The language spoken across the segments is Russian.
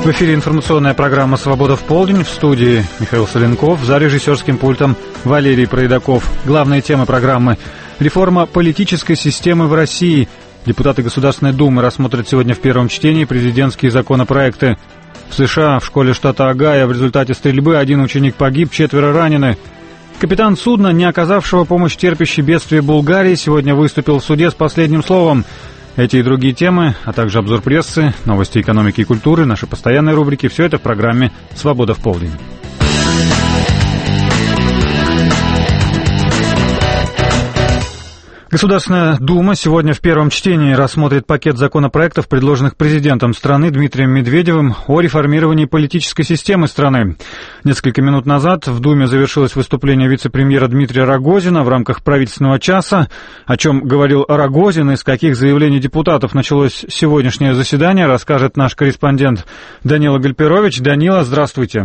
В эфире информационная программа «Свобода в полдень». В студии Михаил Соленков, за режиссерским пультом Валерий Проедаков. Главные темы программы: реформа политической системы в России. Депутаты Государственной Думы рассмотрят сегодня в первом чтении президентские законопроекты. В США, в школе штата Огайо, в результате стрельбы 1 ученик погиб, 4 ранены. Капитан судна, не оказавшего помощь терпящей бедствие Булгарии, сегодня выступил в суде с последним словом. Эти и другие темы, а также обзор прессы, новости экономики и культуры, наши постоянные рубрики — все это в программе «Свобода в полдень». Государственная Дума сегодня в первом чтении рассмотрит пакет законопроектов, предложенных президентом страны Дмитрием Медведевым, о реформировании политической системы страны. Несколько минут назад в Думе завершилось выступление вице-премьера Дмитрия Рогозина в рамках правительственного часа. О чем говорил Рогозин и с каких заявлений депутатов началось сегодняшнее заседание, расскажет наш корреспондент Данила Гальперович. Данила, здравствуйте.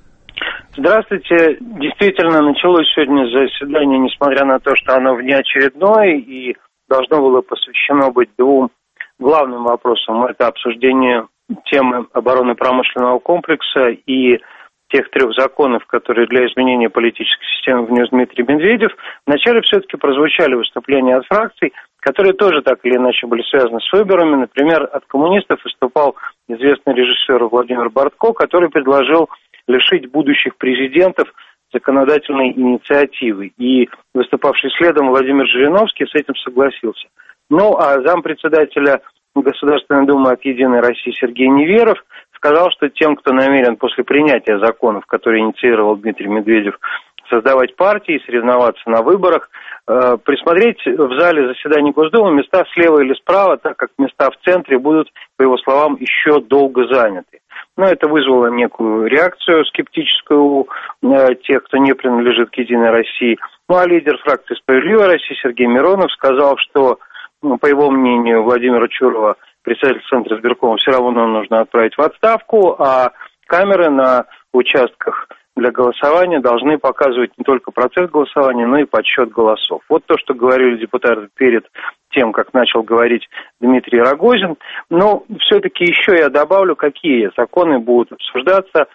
Здравствуйте. Действительно, началось сегодня заседание, несмотря на то, что оно внеочередное и должно было посвящено быть двум главным вопросам. Это обсуждение темы оборонно-промышленного комплекса и тех 3 законов, которые для изменения политической системы внес Дмитрий Медведев. Вначале все-таки прозвучали выступления от фракций, которые тоже так или иначе были связаны с выборами. Например, от коммунистов выступал известный режиссер Владимир Бортко, который предложил лишить будущих президентов законодательной инициативы. И выступавший следом Владимир Жириновский с этим согласился. Ну, а зампредседателя Государственной Думы от «Единой России» Сергей Неверов сказал, что тем, кто намерен после принятия законов, которые инициировал Дмитрий Медведев, создавать партии, соревноваться на выборах, присмотреть в зале заседаний Госдумы места слева или справа, так как места в центре будут, по его словам, еще долго заняты. Но это вызвало некую реакцию скептическую у тех, кто не принадлежит к «Единой России». Ну а лидер фракции «Справедливая Россия» Сергей Миронов сказал, что, по его мнению, Владимира Чурова, председателя Центра избиркома, все равно нужно отправить в отставку, а камеры на участках для голосования должны показывать не только процесс голосования, но и подсчет голосов. Вот то, что говорили депутаты перед тем, как начал говорить Дмитрий Рогозин. Но все-таки еще я добавлю, какие законы будут обсуждаться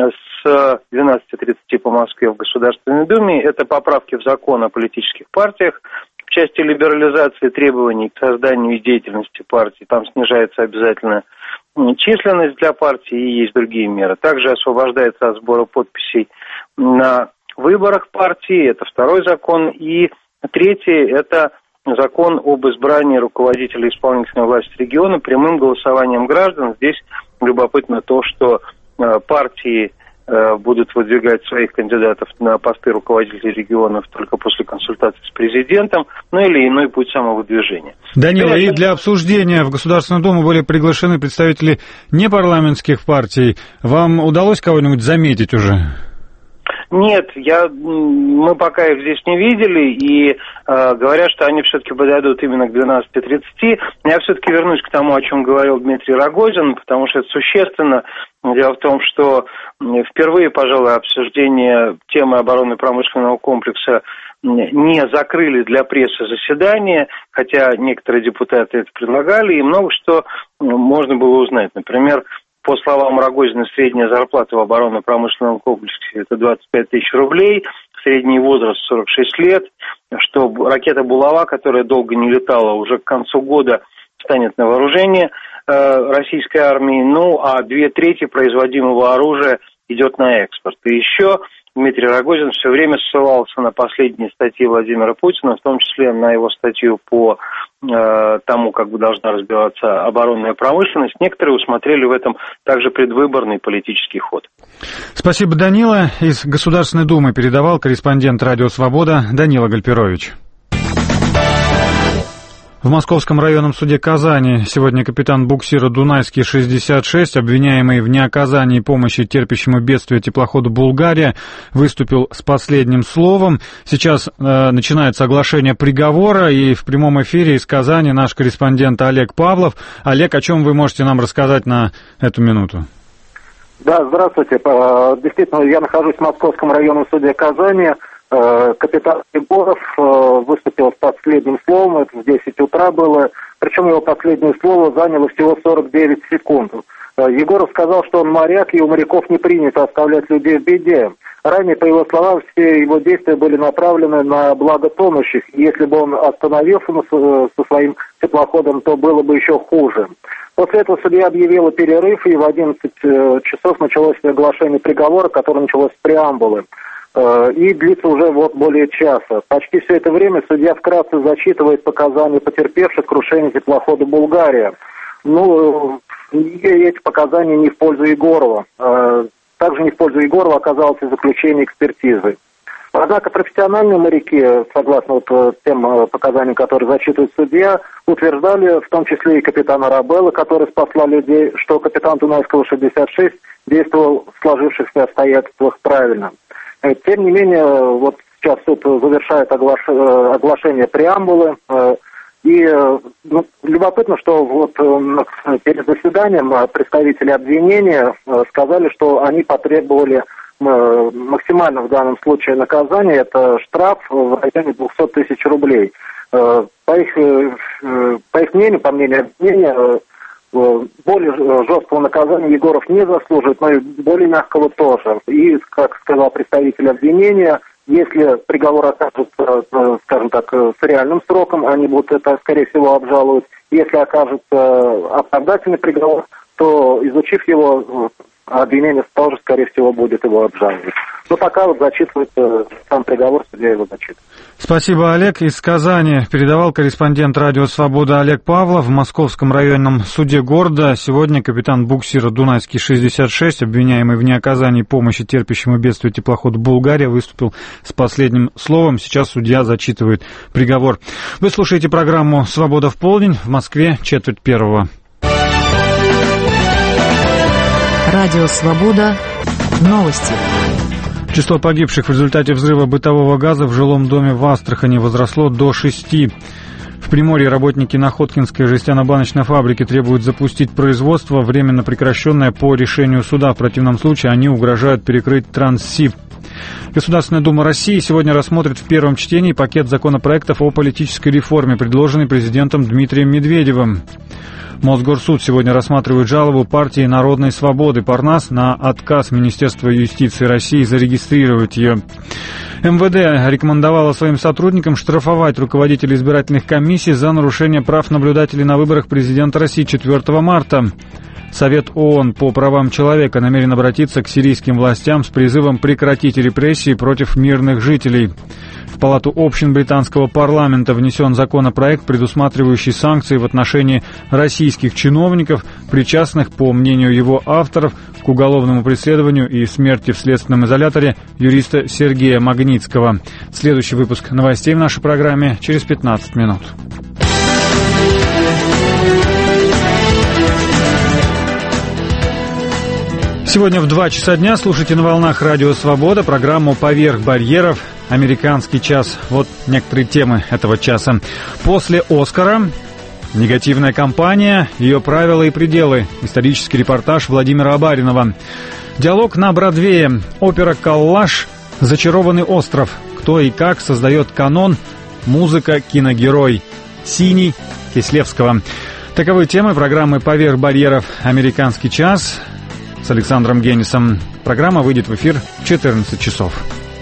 с 12:30 по Москве в Государственной Думе. Это поправки в закон о политических партиях в части либерализации требований к созданию и деятельности партий. Там снижается обязательно численность для партии и есть другие меры. Также освобождается от сбора подписей на выборах партии. Это 2-й закон. И 3-й – это закон об избрании руководителей исполнительной власти региона прямым голосованием граждан. Здесь любопытно то, что партии будут выдвигать своих кандидатов на посты руководителей регионов только после консультации с президентом, ну или иной путь самовыдвижения. Данила, и для обсуждения в Государственную Думу были приглашены представители непарламентских партий. Вам удалось кого-нибудь заметить уже? Нет, мы пока их здесь не видели, и говорят, что они все-таки подойдут именно к 12:30. Я все-таки вернусь к тому, о чем говорил Дмитрий Рогозин, потому что это существенно. Дело в том, что впервые, пожалуй, обсуждение темы оборонно-промышленного комплекса не закрыли для прессы заседания, хотя некоторые депутаты это предлагали, и много что можно было узнать. Например, по словам Рогозина, средняя зарплата в оборонно-промышленном комплексе – это 25 тысяч рублей, средний возраст 46 лет, что ракета «Булава», которая долго не летала, уже к концу года станет на вооружение российской армии, ну а 2/3 производимого оружия идет на экспорт. И еще Дмитрий Рогозин все время ссылался на последние статьи Владимира Путина, в том числе на его статью по тому, как бы должна развиваться оборонная промышленность. Некоторые усмотрели в этом также предвыборный политический ход. Спасибо, Данила. Из Государственной Думы передавал корреспондент «Радио Свобода» Данила Гальперович. В Московском районном суде Казани сегодня капитан буксира «Дунайский-66», обвиняемый в неоказании помощи терпящему бедствие теплоходу «Булгария», выступил с последним словом. Сейчас начинается оглашение приговора, и в прямом эфире из Казани наш корреспондент Олег Павлов. Олег, о чем вы можете нам рассказать на эту минуту? Да, здравствуйте. Действительно, я нахожусь в Московском районном суде Казани. Капитан Егоров выступил с последним словом, это в 10 утра было, причем его последнее слово заняло всего 49 секунд. Егоров сказал, что он моряк, и у моряков не принято оставлять людей в беде. Ранее, по его словам, все его действия были направлены на благо тонущих. Если бы он остановился со своим теплоходом, то было бы еще хуже. После этого судья объявила перерыв, и в 11 часов началось оглашение приговора, которое началось с преамбулы. И длится уже более часа. Почти все это время судья вкратце зачитывает показания потерпевших крушение теплохода «Булгария». Эти показания не в пользу Егорова. Также не в пользу Егорова оказалось и заключение экспертизы. Однако профессиональные моряки, согласно тем показаниям, которые зачитывает судья, утверждали, в том числе и капитан Арабелла, который спасла людей, что капитан Дунайского 66 действовал в сложившихся обстоятельствах правильно. Тем не менее, сейчас суд завершает оглашение преамбулы. И любопытно, что перед заседанием представители обвинения сказали, что они потребовали максимально в данном случае наказание, это штраф в районе 200 тысяч рублей. По их мнению, по мнению обвинения, более жесткого наказания Егоров не заслуживает, но и более мягкого тоже. И, как сказал представитель обвинения, если приговор окажется, скажем так, с реальным сроком, они будут это, скорее всего, обжаловать. Если окажется оправдательный приговор, то, изучив его, обвинение тоже, скорее всего, будет его обжаловать. Но пока зачитывает сам приговор, судья его зачитывает. Спасибо, Олег. Из Казани передавал корреспондент «Радио Свобода» Олег Павлов. В Московском районном суде города сегодня капитан буксира «Дунайский 66», обвиняемый в неоказании помощи терпящему бедствие теплоходу «Булгария», выступил с последним словом. Сейчас судья зачитывает приговор. Вы слушаете программу «Свобода в полдень». В Москве 9:45. Радио «Свобода». Новости. Число погибших в результате взрыва бытового газа в жилом доме в Астрахани возросло до 6. В Приморье работники Находкинской жестяно-баночной фабрики требуют запустить производство, временно прекращенное по решению суда. В противном случае они угрожают перекрыть Транссиб. Государственная Дума России сегодня рассмотрит в первом чтении пакет законопроектов о политической реформе, предложенный президентом Дмитрием Медведевым. Мосгорсуд сегодня рассматривает жалобу партии Народной Свободы «Парнас» на отказ Министерства юстиции России зарегистрировать ее. МВД рекомендовало своим сотрудникам штрафовать руководителей избирательных комиссий за нарушение прав наблюдателей на выборах президента России 4 марта. Совет ООН по правам человека намерен обратиться к сирийским властям с призывом прекратить репрессии против мирных жителей. В Палату общин британского парламента внесен законопроект, предусматривающий санкции в отношении российских чиновников, причастных, по мнению его авторов, к уголовному преследованию и смерти в следственном изоляторе юриста Сергея Магнитского. Следующий выпуск новостей в нашей программе через 15 минут. Сегодня в 2 часа дня слушайте на волнах «Радио Свобода» программу «Поверх барьеров. Американский час». Вот некоторые темы этого часа. После «Оскара» негативная кампания, ее правила и пределы. Исторический репортаж Владимира Абаринова. Диалог на Бродвее. Опера «Коллаж», «Зачарованный остров». Кто и как создает канон. Музыка «Киногерой». «Синий» Кислевского. Таковы темы программы «Поверх барьеров. Американский час» с Александром Генисом. Программа выйдет в эфир в 14 часов.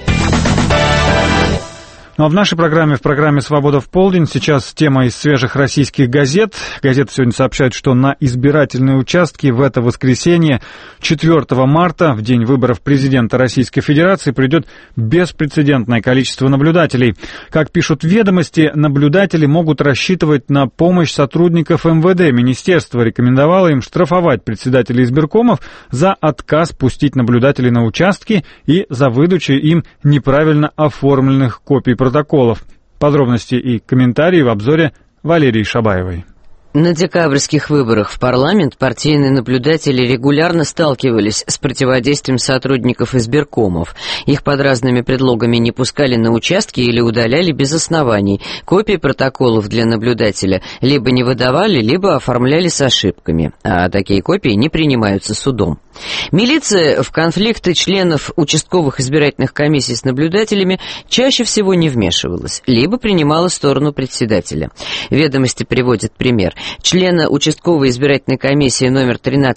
Ну а в нашей программе, в программе «Свобода в полдень», сейчас тема из свежих российских газет. Газета сегодня сообщает, что на избирательные участки в это воскресенье, 4 марта, в день выборов президента Российской Федерации, придет беспрецедентное количество наблюдателей. Как пишут «Ведомости», наблюдатели могут рассчитывать на помощь сотрудников МВД. Министерство рекомендовало им штрафовать председателей избиркомов за отказ пустить наблюдателей на участки и за выдачу им неправильно оформленных копий протоколов. Подробности и комментарии в обзоре Валерии Шабаевой. На декабрьских выборах в парламент партийные наблюдатели регулярно сталкивались с противодействием сотрудников избиркомов. Их под разными предлогами не пускали на участки или удаляли без оснований. Копии протоколов для наблюдателя либо не выдавали, либо оформляли с ошибками, а такие копии не принимаются судом. Милиция в конфликты членов участковых избирательных комиссий с наблюдателями чаще всего не вмешивалась, либо принимала сторону председателя. «Ведомости» приводят пример. Члена участковой избирательной комиссии номер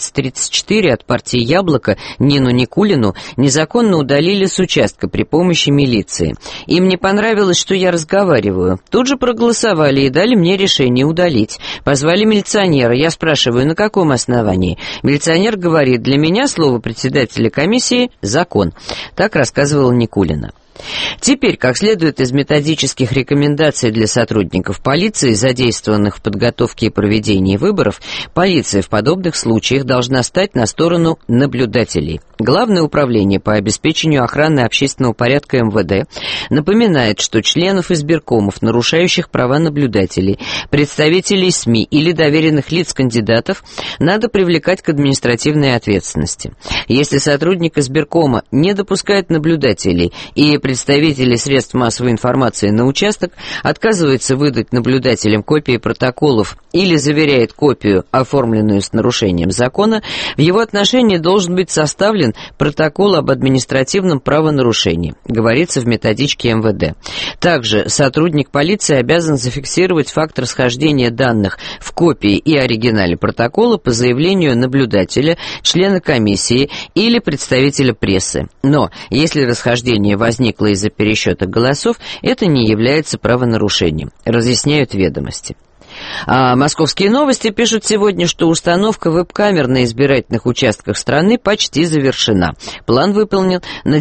1334 от партии «Яблоко» Нину Никулину незаконно удалили с участка при помощи милиции. Им не понравилось, что я разговариваю. Тут же проголосовали и дали мне решение удалить. Позвали милиционера. Я спрашиваю, на каком основании? Милиционер говорит, для меня слово председателя комиссии — закон. Так рассказывала Никулина. Теперь, как следует из методических рекомендаций для сотрудников полиции, задействованных в подготовке и проведении выборов, полиция в подобных случаях должна стать на сторону наблюдателей. Главное управление по обеспечению охраны общественного порядка МВД напоминает, что членов избиркомов, нарушающих права наблюдателей, представителей СМИ или доверенных лиц кандидатов, надо привлекать к административной ответственности. Если сотрудник избиркома не допускает наблюдателей и представителей средств массовой информации на участок, отказывается выдать наблюдателям копии протоколов или заверяет копию, оформленную с нарушением закона, в его отношении должен быть составлен протокол об административном правонарушении, говорится в методичке МВД. Также сотрудник полиции обязан зафиксировать факт расхождения данных в копии и оригинале протокола по заявлению наблюдателя, члена комиссии или представителя прессы. Но если расхождение возникло из-за пересчета голосов, это не является правонарушением, разъясняют «Ведомости». А «Московские новости» пишут сегодня, что установка веб-камер на избирательных участках страны почти завершена. План выполнен на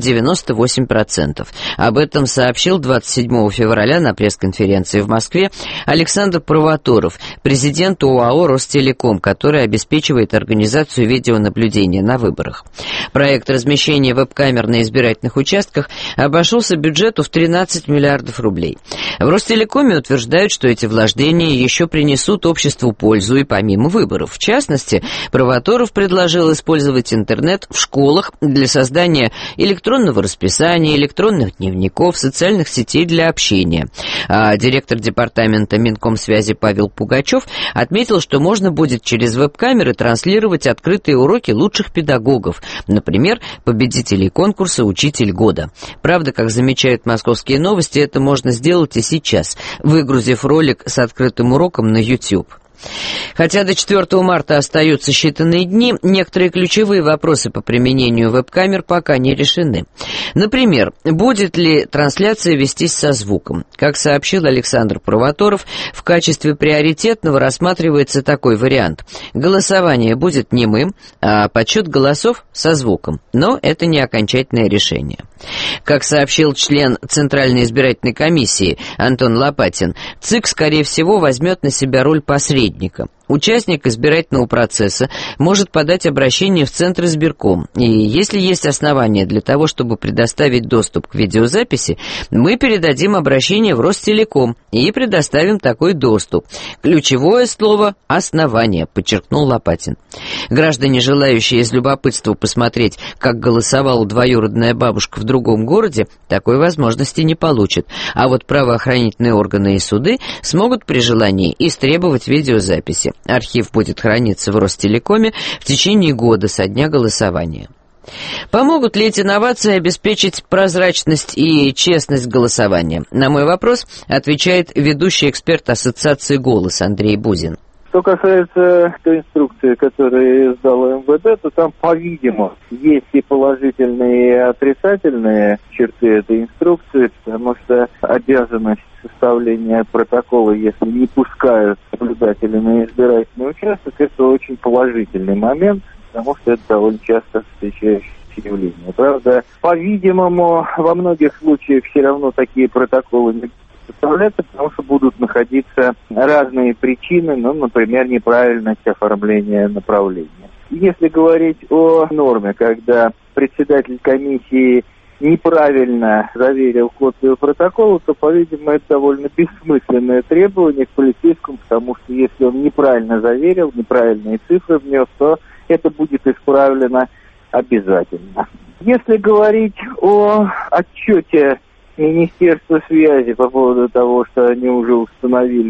98%. Об этом сообщил 27 февраля на пресс-конференции в Москве Александр Провоторов, президент ОАО «Ростелеком», который обеспечивает организацию видеонаблюдения на выборах. Проект размещения веб-камер на избирательных участках обошелся бюджету в 13 миллиардов рублей. В Ростелекоме утверждают, что эти вложения еще принесут обществу пользу и помимо выборов. В частности, Провоторов предложил использовать интернет в школах для создания электронного расписания, электронных дневников, социальных сетей для общения. А директор департамента Минкомсвязи Павел Пугачев отметил, что можно будет через веб-камеры транслировать открытые уроки лучших педагогов, например, победителей конкурса «Учитель года». Правда, как замечают «Московские новости», это можно сделать и сейчас, выгрузив ролик с открытым уроком на YouTube. Хотя до 4 марта остаются считанные дни, некоторые ключевые вопросы по применению веб-камер пока не решены. Например, будет ли трансляция вестись со звуком? Как сообщил Александр Провоторов, в качестве приоритетного рассматривается такой вариант. Голосование будет немым, а подсчет голосов со звуком. Но это не окончательное решение. Как сообщил член Центральной избирательной комиссии Антон Лопатин, ЦИК, скорее всего, возьмет на себя роль посредника. Участник избирательного процесса может подать обращение в Центр избирком, и если есть основания для того, чтобы предоставить доступ к видеозаписи, мы передадим обращение в Ростелеком и предоставим такой доступ. Ключевое слово «основание», подчеркнул Лопатин. Граждане, желающие из любопытства посмотреть, как голосовала двоюродная бабушка в другом городе, такой возможности не получат, а вот правоохранительные органы и суды смогут при желании истребовать видеозаписи. Архив будет храниться в Ростелекоме в течение года со дня голосования. Помогут ли эти инновации обеспечить прозрачность и честность голосования? На мой вопрос отвечает ведущий эксперт Ассоциации «Голос» Андрей Бузин. Что касается той инструкции, которую издала МВД, то там, по-видимому, есть и положительные, и отрицательные черты этой инструкции, потому что обязанность составления протокола, если не пускают наблюдателей на избирательный участок, это очень положительный момент, потому что это довольно часто встречающееся явление. Правда, по-видимому, во многих случаях все равно такие протоколы не составляться, потому что будут находиться разные причины, например, неправильность оформления направления. Если говорить о норме, когда председатель комиссии неправильно заверил копию протокола, то, по-видимому, это довольно бессмысленное требование к полицейскому, потому что если он неправильно заверил, неправильные цифры внес, то это будет исправлено обязательно. Если говорить о отчете Министерства связи по поводу того, что они уже установили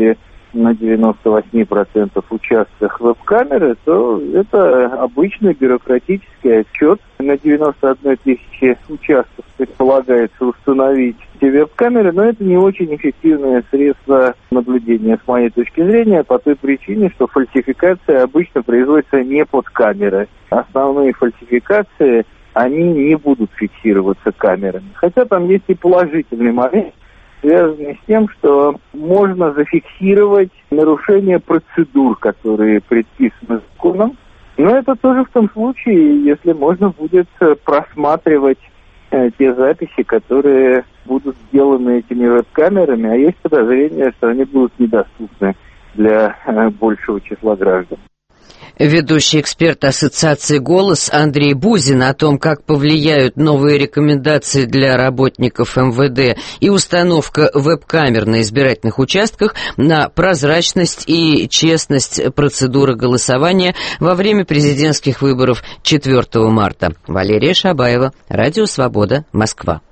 на 98% участках веб-камеры, то это обычный бюрократический отчет. На 91 тысячи участков предполагается установить эти веб-камеры, но это не очень эффективное средство наблюдения, с моей точки зрения, по той причине, что фальсификация обычно производится не под камерой. Основные фальсификации, они не будут фиксироваться камерами. Хотя там есть и положительный момент, связанный с тем, что можно зафиксировать нарушение процедур, которые предписаны законом. Но это тоже в том случае, если можно будет просматривать те записи, которые будут сделаны этими веб-камерами, а есть подозрение, что они будут недоступны для большего числа граждан. Ведущий эксперт Ассоциации «Голос» Андрей Бузин о том, как повлияют новые рекомендации для работников МВД и установка веб-камер на избирательных участках на прозрачность и честность процедуры голосования во время президентских выборов 4 марта. Валерия Шабаева, Радио Свобода, Москва.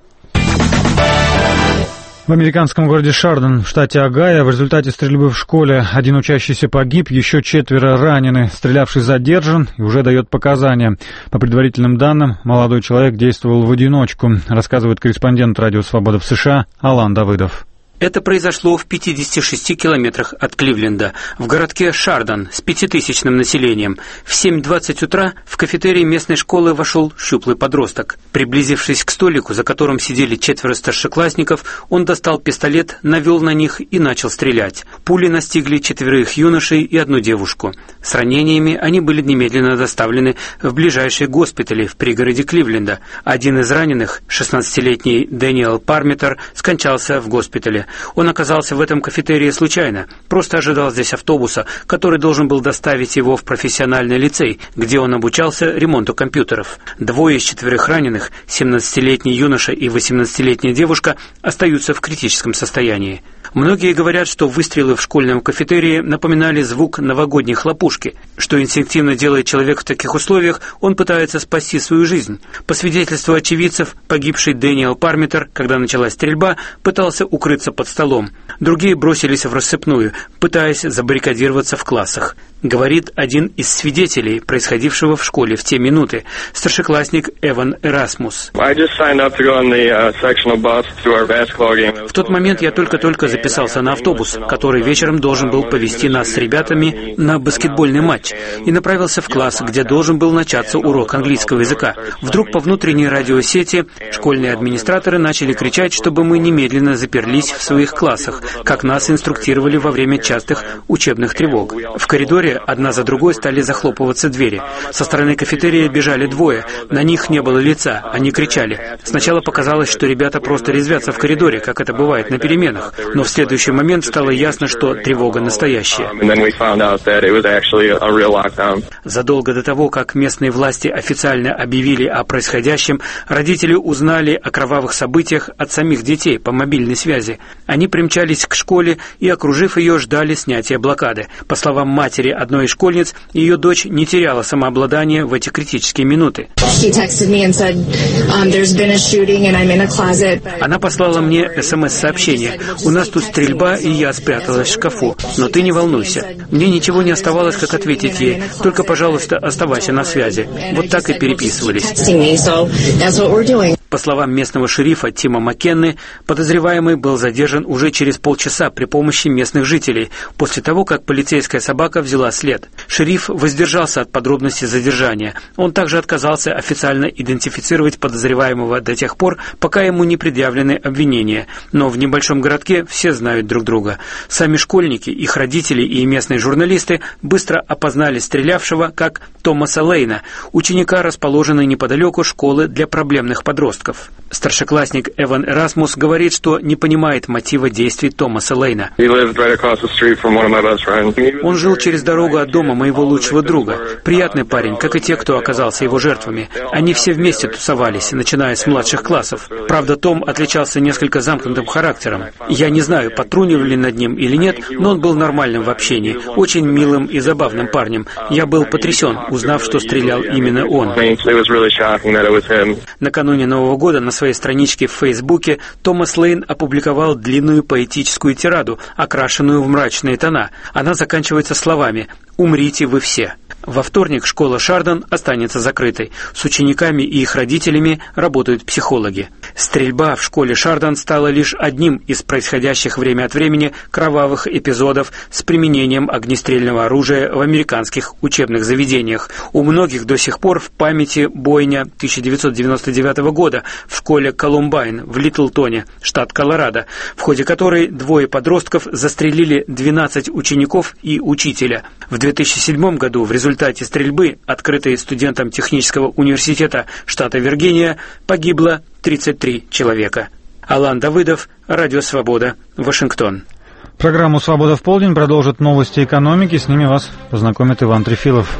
В американском городе Шардон, в штате Огайо, в результате стрельбы в школе один учащийся погиб, еще 4 ранены. Стрелявший задержан и уже дает показания. По предварительным данным, молодой человек действовал в одиночку, рассказывает корреспондент Радио Свобода в США Алан Давыдов. Это произошло в 56 километрах от Кливленда, в городке Шардон с 5000-ным населением. В 7:20 утра в кафетерий местной школы вошел щуплый подросток. Приблизившись к столику, за которым сидели 4 старшеклассников, он достал пистолет, навел на них и начал стрелять. Пули настигли 4 юношей и 1 девушку. С ранениями они были немедленно доставлены в ближайшие госпитали в пригороде Кливленда. Один из раненых, 16-летний Дэниел Пармитер, скончался в госпитале. Он оказался в этом кафетерии случайно, просто ожидал здесь автобуса, который должен был доставить его в профессиональный лицей, где он обучался ремонту компьютеров. 2 из 4 раненых, 17-летний юноша и 18-летняя девушка, остаются в критическом состоянии. Многие говорят, что выстрелы в школьном кафетерии напоминали звук новогодней хлопушки. Что инстинктивно делает человек в таких условиях, он пытается спасти свою жизнь. По свидетельству очевидцев, погибший Дэниел Пармитер, когда началась стрельба, пытался укрыться под столом. Другие бросились в рассыпную, пытаясь забаррикадироваться в классах. Говорит один из свидетелей происходившего в школе в те минуты, старшеклассник Эван Эрасмус. В тот момент я только-только записался на автобус, который вечером должен был повезти нас с ребятами на баскетбольный матч, и направился в класс, где должен был начаться урок английского языка. Вдруг по внутренней радиосети школьные администраторы начали кричать, чтобы мы немедленно заперлись в своих классах, как нас инструктировали во время частых учебных тревог. В коридоре одна за другой стали захлопываться двери. Со стороны кафетерия бежали 2, на них не было лица, они кричали. Сначала показалось, что ребята просто резвятся в коридоре, как это бывает на переменах, но в следующий момент стало ясно, что тревога настоящая. Задолго до того, как местные власти официально объявили о происходящем, родители узнали о кровавых событиях от самих детей по мобильной связи. Они примчались к школе и, окружив ее, ждали снятия блокады. По словам матери одной из школьниц, ее дочь не теряла самообладание в эти критические минуты. Она послала мне СМС-сообщение: «У нас тут стрельба, и я спряталась в шкафу. Но ты не волнуйся». Мне ничего не оставалось, как ответить ей: «Только, пожалуйста, оставайся на связи». Вот так и переписывались. По словам местного шерифа Тима Маккенны, подозреваемый был задержан уже через полчаса при помощи местных жителей, после того, как полицейская собака взяла след. Шериф воздержался от подробностей задержания. Он также отказался официально идентифицировать подозреваемого до тех пор, пока ему не предъявлены обвинения. Но в небольшом городке все знают друг друга. Сами школьники, их родители и местные журналисты быстро опознали стрелявшего как Томаса Лейна, ученика, расположенной неподалеку школы для проблемных подростков. Старшеклассник Эван Эрасмус говорит, что не понимает мотива действий Томаса Лейна. Он жил через дорогу от дома моего лучшего друга. Приятный парень, как и те, кто оказался его жертвами. Они все вместе тусовались, начиная с младших классов. Правда, Том отличался несколько замкнутым характером. Я не знаю, потрунивали над ним или нет, но он был нормальным в общении, очень милым и забавным парнем. Я был потрясен, узнав, что стрелял именно он. Накануне Нового 1997 года на своей страничке в Фейсбуке Томас Лейн опубликовал длинную поэтическую тираду, окрашенную в мрачные тона. Она заканчивается словами «Умрите вы все». Во вторник школа Шардон останется закрытой. С учениками и их родителями работают психологи. Стрельба в школе Шардон стала лишь одним из происходящих время от времени кровавых эпизодов с применением огнестрельного оружия в американских учебных заведениях. У многих до сих пор в памяти бойня 1999 года в школе Колумбайн в Литлтоне, штат Колорадо, в ходе которой двое подростков застрелили 12 учеников и учителя. В 2007 году в результате стрельбы, открытой студентом технического университета штата Виргиния, погибло 33 человека. Алан Давыдов, Радио Свобода, Вашингтон. Программу «Свобода в полдень» продолжат новости экономики. С ними вас познакомит Иван Трефилов.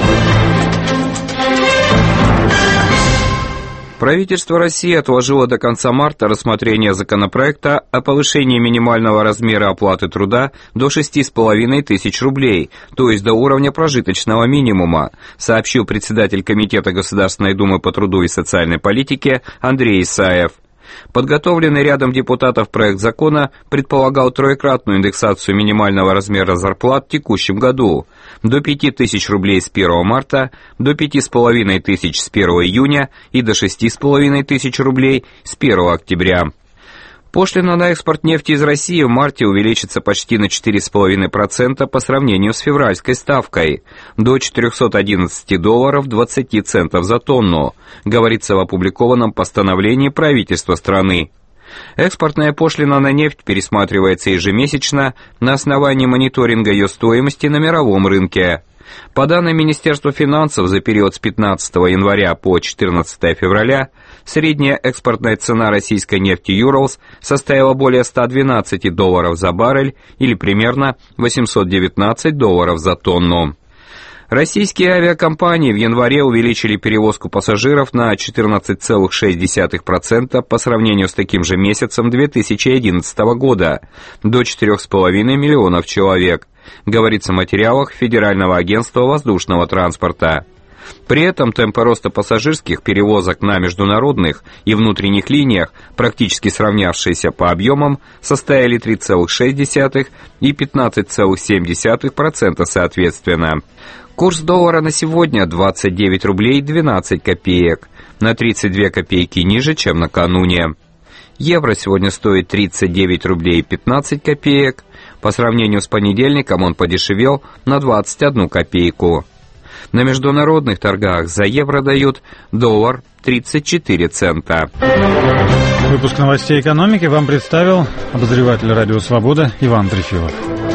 Правительство России отложило до конца марта рассмотрение законопроекта о повышении минимального размера оплаты труда до 6,5 тысяч рублей, то есть до уровня прожиточного минимума, сообщил председатель Комитета Государственной Думы по труду и социальной политике Андрей Исаев. Подготовленный рядом депутатов проект закона предполагал троекратную индексацию минимального размера зарплат в текущем году до 5 тысяч рублей с 1 марта, до 5,5 тысяч с 1 июня и до 6,5 тысяч рублей с 1 октября. Пошлина на экспорт нефти из России в марте увеличится почти на 4,5% по сравнению с февральской ставкой, до $411 20 центов за тонну, говорится в опубликованном постановлении правительства страны. Экспортная пошлина на нефть пересматривается ежемесячно на основании мониторинга ее стоимости на мировом рынке. По данным Министерства финансов, за период с 15 января по 14 февраля средняя экспортная цена российской нефти Urals составила более $112 за баррель или примерно $819 за тонну. Российские авиакомпании в январе увеличили перевозку пассажиров на 14,6% по сравнению с таким же месяцем 2011 года, до 4,5 миллионов человек, говорится в материалах Федерального агентства воздушного транспорта. При этом темпы роста пассажирских перевозок на международных и внутренних линиях, практически сравнявшиеся по объемам, составили 3,6% и 15,7% соответственно. Курс доллара на сегодня 29 рублей 12 копеек, на 32 копейки ниже, чем накануне. Евро сегодня стоит 39 рублей 15 копеек, по сравнению с понедельником он подешевел на 21 копейку. На международных торгах за евро дают доллар 34 цента. Выпуск новостей экономики вам представил обозреватель «Радио Свобода» Иван Трефилов.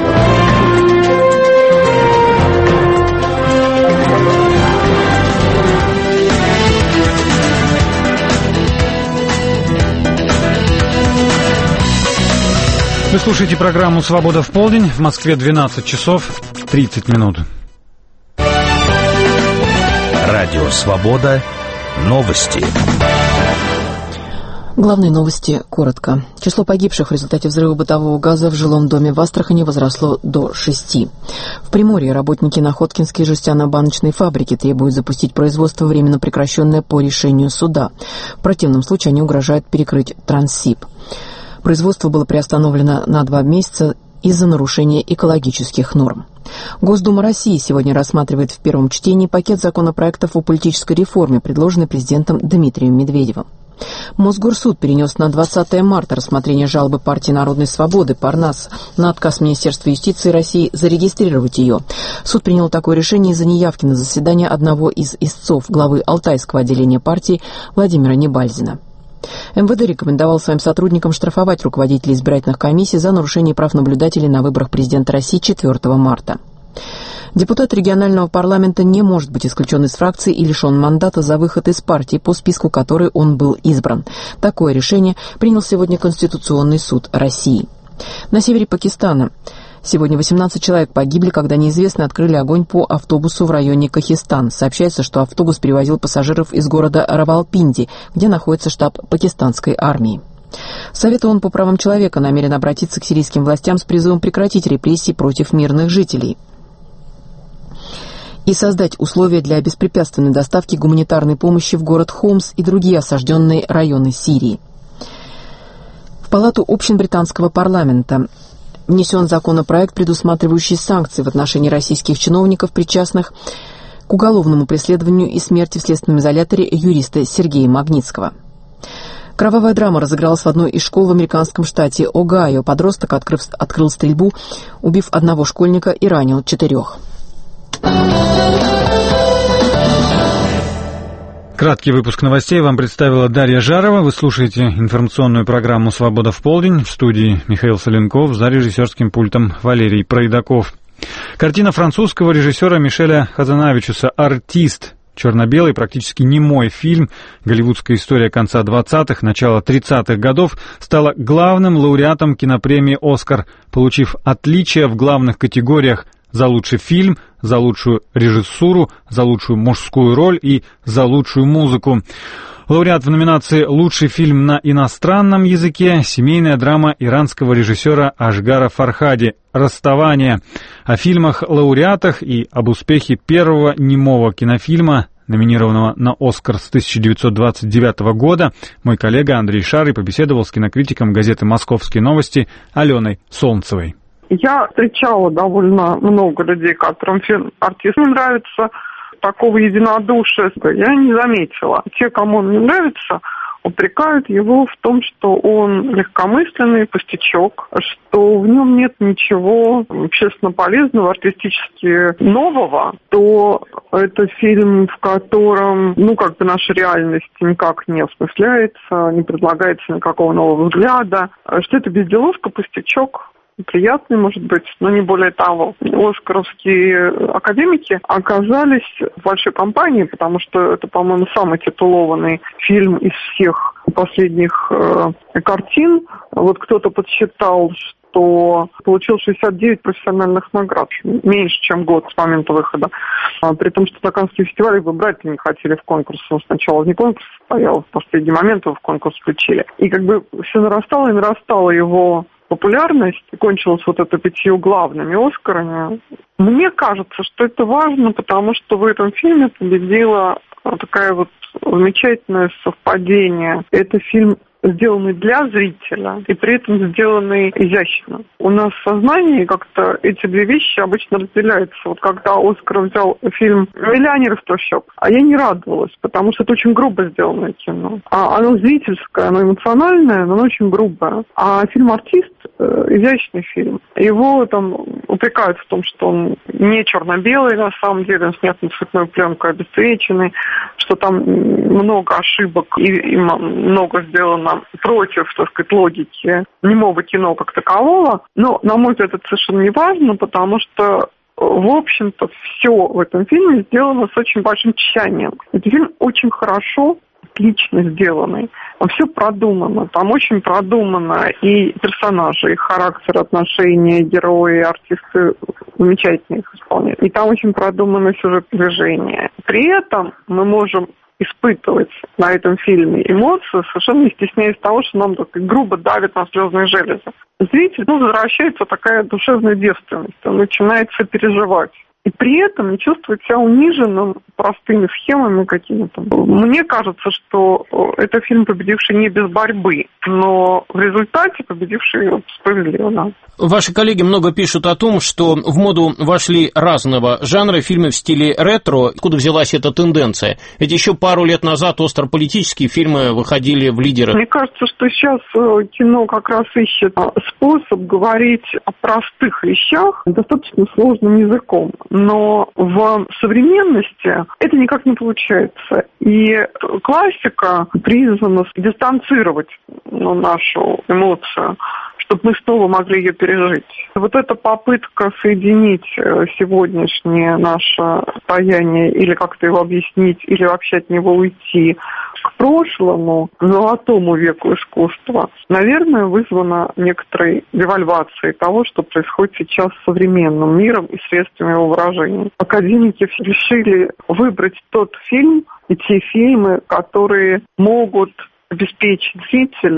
Вы слушаете программу «Свобода в полдень». В Москве 12 часов 30 минут. Радио «Свобода». Новости. Главные новости коротко. Число погибших в результате взрыва бытового газа в жилом доме в Астрахани возросло до 6. В Приморье работники Находкинской жестяно-баночной фабрики требуют запустить производство, временно прекращенное по решению суда. В противном случае они угрожают перекрыть Транссиб. Производство было приостановлено на 2 месяца из-за нарушения экологических норм. Госдума России сегодня рассматривает в первом чтении пакет законопроектов о политической реформе, предложенный президентом Дмитрием Медведевым. Мосгорсуд перенес на 20 марта рассмотрение жалобы партии Народной Свободы «Парнас» на отказ Министерства юстиции России зарегистрировать ее. Суд принял такое решение из-за неявки на заседание одного из истцов, главы Алтайского отделения партии Владимира Небальзина. МВД рекомендовал своим сотрудникам штрафовать руководителей избирательных комиссий за нарушение прав наблюдателей на выборах президента России 4 марта. Депутат регионального парламента не может быть исключен из фракции и лишен мандата за выход из партии, по списку которой он был избран. Такое решение принял сегодня Конституционный суд России. На севере Пакистана сегодня 18 человек погибли, когда неизвестные открыли огонь по автобусу в районе Кохистан. Сообщается, что автобус перевозил пассажиров из города Равалпинди, где находится штаб пакистанской армии. Совет ООН по правам человека намерен обратиться к сирийским властям с призывом прекратить репрессии против мирных жителей. и создать условия для беспрепятственной доставки гуманитарной помощи в город Хомс и другие осажденные районы Сирии. В Палату общин британского парламента внесен законопроект, предусматривающий санкции в отношении российских чиновников, причастных к уголовному преследованию и смерти в следственном изоляторе юриста Сергея Магнитского. Кровавая драма разыгралась в одной из школ в американском штате Огайо. Подросток открыл стрельбу, убив одного школьника и ранил 4. Краткий выпуск новостей вам представила Дарья Жарова. Вы слушаете информационную программу «Свобода в полдень». В студии Михаил Соленков, за режиссерским пультом Валерий Пройдаков. Картина французского режиссера Мишеля Хазанавичуса «Артист». Черно-белый, практически немой фильм, голливудская история конца 20-х, начала 30-х годов, стала главным лауреатом кинопремии «Оскар», получив отличия в главных категориях за лучший фильм, за лучшую режиссуру, за лучшую мужскую роль и за лучшую музыку. Лауреат в номинации «Лучший фильм на иностранном языке» — семейная драма иранского режиссера Ашгара Фархади «Расставание». О фильмах-лауреатах и об успехе первого немого кинофильма, номинированного на «Оскар» с 1929 года, мой коллега Андрей Шарый побеседовал с кинокритиком газеты «Московские новости» Аленой Солнцевой. Я встречала довольно много людей, которым фильм «Артист» не нравится. Такого единодушия я не заметила. Те, кому он не нравится, упрекают его в том, что он легкомысленный, пустячок, что в нем нет ничего общественно полезного, артистически нового, то это фильм, в котором, наша реальность никак не осмысляется, не предлагается никакого нового взгляда, что это безделушка, пустячок. Приятный, может быть, но не более того. Оскаровские академики оказались в большой компании, потому что это, по-моему, самый титулованный фильм из всех последних картин. Вот кто-то подсчитал, что получил 69 профессиональных наград, меньше, чем год с момента выхода. При том, что на Каннские фестивали выбрать не хотели в конкурс. Сначала не конкурс стоял, в последний момент его в конкурс включили. И все нарастало и нарастало его популярность, кончилась вот это 5 главными Оскарами. Мне кажется, что это важно, потому что в этом фильме победила такая вот замечательное совпадение. Это фильм, сделанный для зрителя и при этом сделанный изящно. У нас в сознании как-то эти две вещи обычно разделяются. Вот когда Оскар взял фильм «Миллионер из трущоб», а я не радовалась, потому что это очень грубо сделанное кино. Оно зрительское, оно эмоциональное, но оно очень грубое. А фильм «Артист» изящный фильм. Его там упрекают в том, что он не черно-белый, на самом деле, он снят на цветной пленкой, обесцвеченный, что там много ошибок и много сделано против, так сказать, логики немого кино как такового. Но, на мой взгляд, это совершенно не важно, потому что, в общем-то, все в этом фильме сделано с очень большим тщанием. Этот фильм очень хорошо, отлично сделанный. Там все продумано, там очень продумано и персонажи, и характер, отношения, герои, артисты замечательно их исполняют. И там очень продумано сюжет движения. При этом мы можем испытывать на этом фильме эмоции, совершенно не стесняясь того, что нам так грубо давит на слезные железы. Зритель, возвращается такая душевная девственность, он начинает сопереживать. И при этом не чувствует себя униженным простыми схемами какими-то. Мне кажется, что это фильм, победивший не без борьбы, но в результате победивший справедливо. Да. Ваши коллеги много пишут о том, что в моду вошли разного жанра фильмы в стиле ретро. Откуда взялась эта тенденция? Ведь еще пару лет назад острополитические фильмы выходили в лидеры. Мне кажется, что сейчас кино как раз ищет способ говорить о простых вещах достаточно сложным языком. Но в современности это никак не получается. И классика призвана дистанцировать нашу эмоцию, чтобы мы снова могли ее пережить. Вот эта попытка соединить сегодняшнее наше состояние или как-то его объяснить, или вообще от него уйти к прошлому, к золотому веку искусства, наверное, вызвана некоторой девальвацией того, что происходит сейчас с современным миром и средствами его выражения. Академики решили выбрать тот фильм и те фильмы, которые могут обеспечить зрителю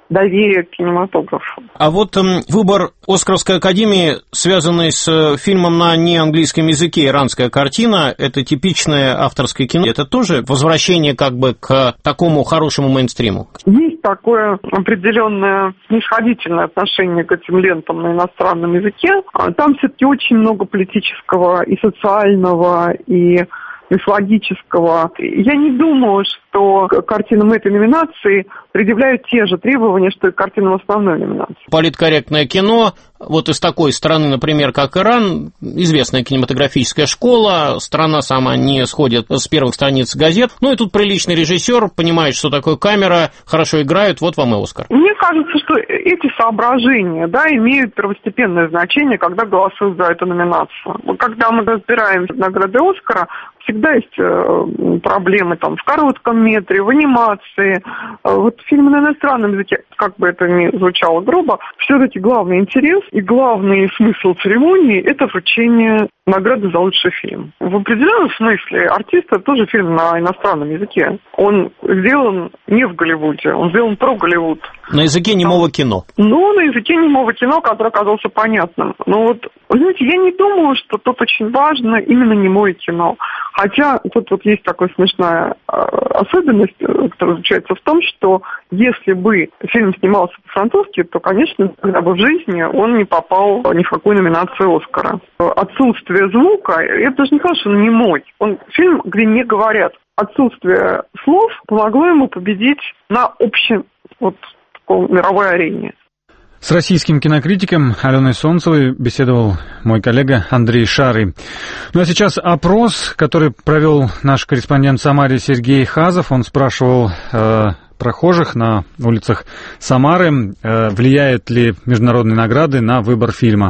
доверия к кинематографу. А вот выбор Оскаровской академии, связанный с фильмом на неанглийском языке «Иранская картина», это типичное авторское кино. Это тоже возвращение как бы к такому хорошему мейнстриму? Есть такое определенное снисходительное отношение к этим лентам на иностранном языке. Там все-таки очень много политического и социального, и мифологического. Я не думаю, что картинам этой номинации предъявляют те же требования, что и картинам основной номинации. Политкорректное кино, вот из такой страны, например, как Иран, известная кинематографическая школа, страна сама не сходит с первых страниц газет, ну и тут приличный режиссер понимает, что такое камера, хорошо играют, вот вам и Оскар. Мне кажется, что эти соображения, да, имеют первостепенное значение, когда голосуют за эту номинацию. Когда мы разбираем награды Оскара, всегда есть проблемы там в коротком метре, в анимации. Вот фильмы на иностранном языке, как бы это ни звучало грубо, все-таки главный интерес и главный смысл церемонии – это вручение награды за лучший фильм. В определенном смысле «Артист» – это тоже фильм на иностранном языке. Он сделан не в Голливуде, он сделан про Голливуд. На языке немого кино. Ну, на языке немого кино, который оказался понятным. Но вот, вы знаете, я не думаю, что тут очень важно именно немое кино. Хотя тут вот есть такая смешная особенность, которая заключается в том, что если бы фильм снимался по-французски, то, конечно, тогда бы в жизни он не попал ни в какую номинацию Оскара. Отсутствие звука, это даже не сказать, что он немой. Фильм, где не говорят. Отсутствие слов помогло ему победить на общем мировой арене. С российским кинокритиком Аленой Солнцевой беседовал мой коллега Андрей Шарый. Ну а сейчас опрос, который провел наш корреспондент в Самаре Сергей Хазов. Он спрашивал прохожих на улицах Самары, влияют ли международные награды на выбор фильма.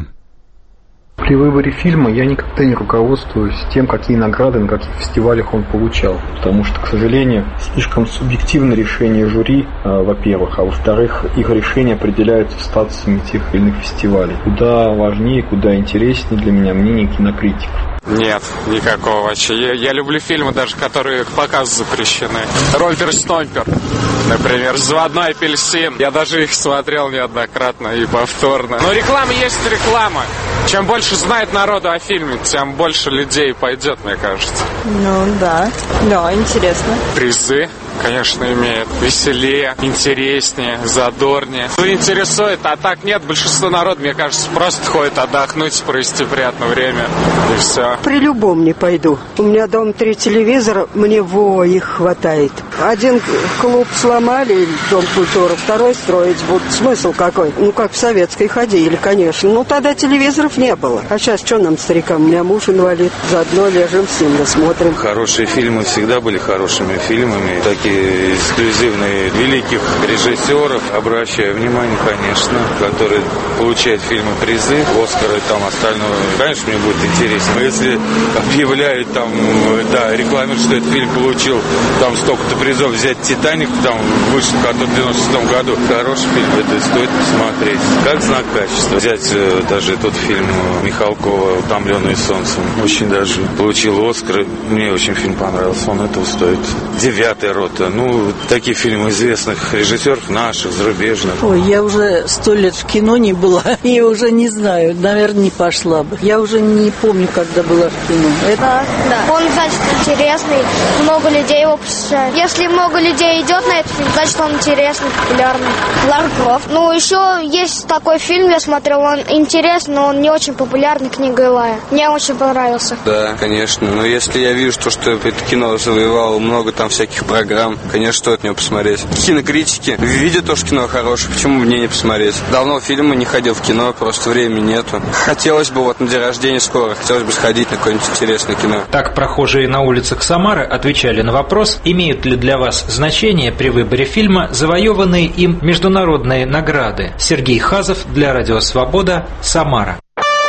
При выборе фильма я никогда не руководствуюсь тем, какие награды на каких фестивалях он получал. Потому что, к сожалению, слишком субъективно решение жюри, во-первых, а во-вторых, их решения определяются статусами тех или иных фестивалей. Куда важнее, куда интереснее для меня мнение кинокритиков. Нет, никакого вообще. Я люблю фильмы, даже которые к показу запрещены. «Рольфер Стомпер», например, «Взводной апельсин». Я даже их смотрел неоднократно и повторно. Но реклама есть реклама. Чем больше знает народу о фильме, тем больше людей пойдет, мне кажется. Ну да, интересно. Призы, конечно, имеет. Веселее, интереснее, задорнее. Кто интересует, а так нет. Большинство народа, мне кажется, просто ходит отдохнуть, провести приятное время. И все. При любом не пойду. У меня дома 3 телевизора, мне их хватает. Один клуб сломали, Дом культуры, второй строить будут. Смысл какой? Ну, как в советской ходили, конечно. Ну, тогда телевизоров не было. А сейчас что нам, старикам? У меня муж инвалид. Заодно лежим с ним, смотрим. Хорошие фильмы всегда были хорошими фильмами. Такие эксклюзивные великих режиссеров. Обращаю внимание, конечно, которые получают фильмы призы, Оскары, там остальное. Конечно, мне будет интересно. Но если объявляют там, рекламируют, что этот фильм получил там столько-то призов, взять «Титаник», там вышел в 96 году, хороший фильм, это стоит посмотреть. Как знак качества. Взять даже тот фильм Михалкова «Утомленные солнцем». Очень даже получил Оскар. Мне очень фильм понравился, он этого стоит. «Девятая рота». Ну, такие фильмы известных режиссеров, наших, зарубежных. Ой, я уже 100 лет в кино не была, я уже не знаю, наверное, не пошла бы. Я уже не помню, когда была в кино. Да. Он, значит, интересный, много людей его посещает. Если много людей идет на этот фильм, значит, он интересный, популярный. Лара Крофт. Ну, еще есть такой фильм, я смотрел, он интересный, но он не очень популярный, «Книга Илая». Мне очень понравился. Да, конечно. Но если я вижу, что это кино завоевало много там всяких программ, конечно, стоит мне посмотреть. Кинокритики видят то, что кино хорошее, почему мне не посмотреть? Давно фильмы не ходил в кино, просто времени нету. Хотелось бы на день рождения скоро, хотелось бы сходить на какое-нибудь интересное кино. Так прохожие на улицах Самары отвечали на вопрос, имеют ли для вас значение при выборе фильма завоеванные им международные награды. Сергей Хазов для Радио Свобода, Самара.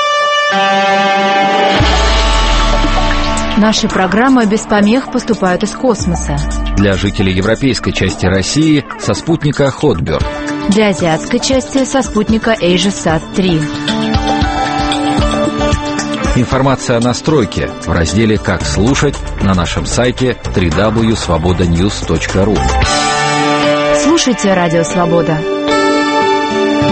Наши программы без помех поступают из космоса. Для жителей европейской части России со спутника Hotbird. Для азиатской части со спутника AsiaSat-3. Информация о настройке в разделе «Как слушать» на нашем сайте www.svobodanews.ru. Слушайте Радио Свобода.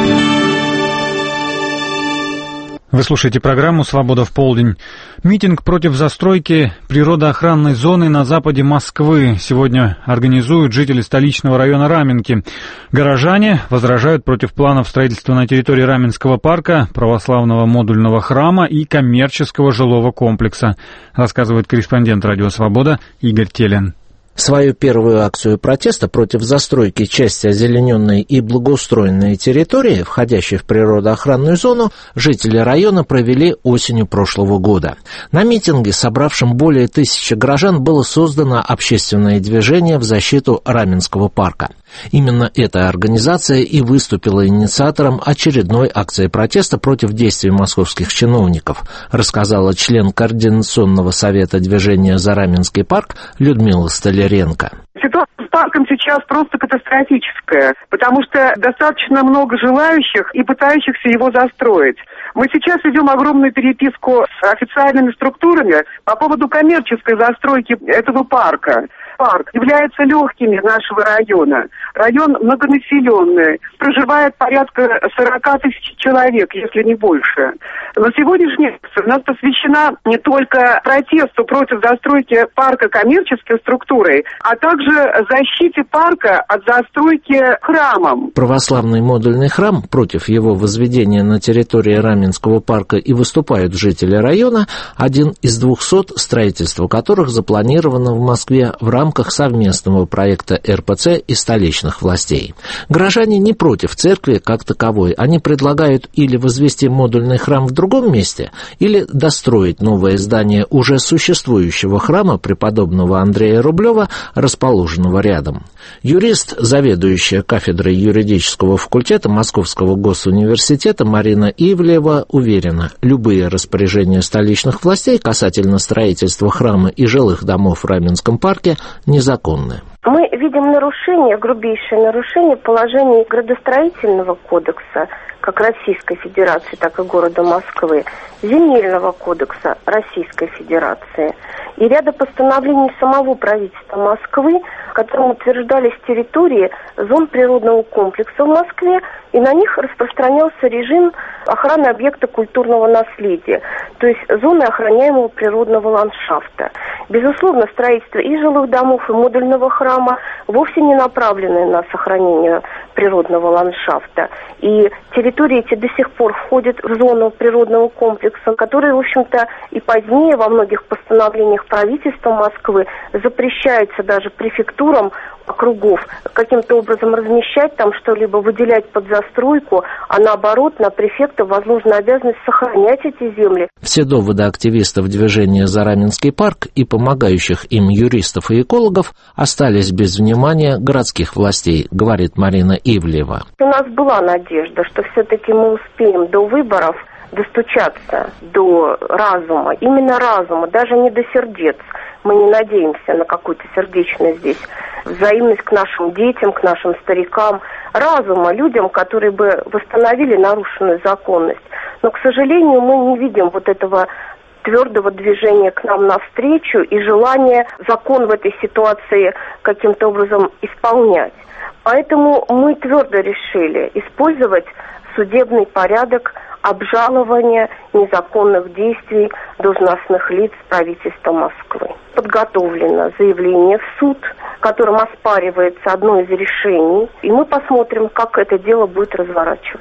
Вы слушаете программу «Свобода в полдень». Митинг против застройки природоохранной зоны на западе Москвы сегодня организуют жители столичного района Раменки. Горожане возражают против планов строительства на территории Раменского парка, православного модульного храма и коммерческого жилого комплекса, рассказывает корреспондент «Радио Свобода» Игорь Телин. Свою первую акцию протеста против застройки части озелененной и благоустроенной территории, входящей в природоохранную зону, жители района провели осенью прошлого года. На митинге, собравшем более 1000 горожан, было создано общественное движение в защиту Раменского парка. Именно эта организация и выступила инициатором очередной акции протеста против действий московских чиновников, рассказала член Координационного совета движения «За Раменский парк» Людмила Столяренко. Ситуация с парком сейчас просто катастрофическая, потому что достаточно много желающих и пытающихся его застроить. Мы сейчас ведем огромную переписку с официальными структурами по поводу коммерческой застройки этого парка. Парк является легкими нашего района. Район многонаселенный. Проживает порядка 40 тысяч человек, если не больше. Но сегодняшняя акция у нас посвящена не только протесту против застройки парка коммерческой структурой, а также защите парка от застройки храмом. Православный модульный храм, против его возведения на территории Раменского парка и выступают жители района, один из 200, строительство которых запланировано в Москве в рамках совместного проекта РПЦ и столичных властей. Горожане не против церкви как таковой. Они предлагают или возвести модульный храм в другом месте, или достроить новое здание уже существующего храма преподобного Андрея Рублева, расположенного рядом. Юрист, заведующая кафедрой юридического факультета Московского госуниверситета Марина Ивлеева уверена, любые распоряжения столичных властей касательно строительства храма и жилых домов в Раменском парке незаконны. Мы видим нарушение, грубейшее нарушение положений градостроительного кодекса как Российской Федерации, так и города Москвы, Земельного кодекса Российской Федерации и ряда постановлений самого правительства Москвы, которым утверждались территории зон природного комплекса в Москве, и на них распространялся режим охраны объекта культурного наследия, то есть зоны охраняемого природного ландшафта. Безусловно, строительство и жилых домов, и модульного храма вовсе не направлены на сохранение природного ландшафта. И территории эти до сих пор входят в зону природного комплекса, которые, в общем-то, и позднее во многих постановлениях правительства Москвы запрещается даже префектурам округов каким-то образом размещать там что-либо, выделять под застройку, а наоборот на префектов возложена обязанность сохранять эти земли. Все доводы активистов движения «За Раменский парк» и помогающих им юристов и экологов остались без внимания городских властей, говорит Марина Ивлеева. У нас была надежда, что все-таки мы успеем до выборов достучаться до разума, именно разума, даже не до сердец. Мы не надеемся на какую-то сердечную здесь взаимность к нашим детям, к нашим старикам, разума людям, которые бы восстановили нарушенную законность. Но, к сожалению, мы не видим вот этого твердого движения к нам навстречу и желания закон в этой ситуации каким-то образом исполнять. Поэтому мы твердо решили использовать судебный порядок обжалования незаконных действий должностных лиц правительства Москвы. Подготовлено заявление в суд, которым оспаривается одно из решений, и мы посмотрим, как это дело будет разворачиваться.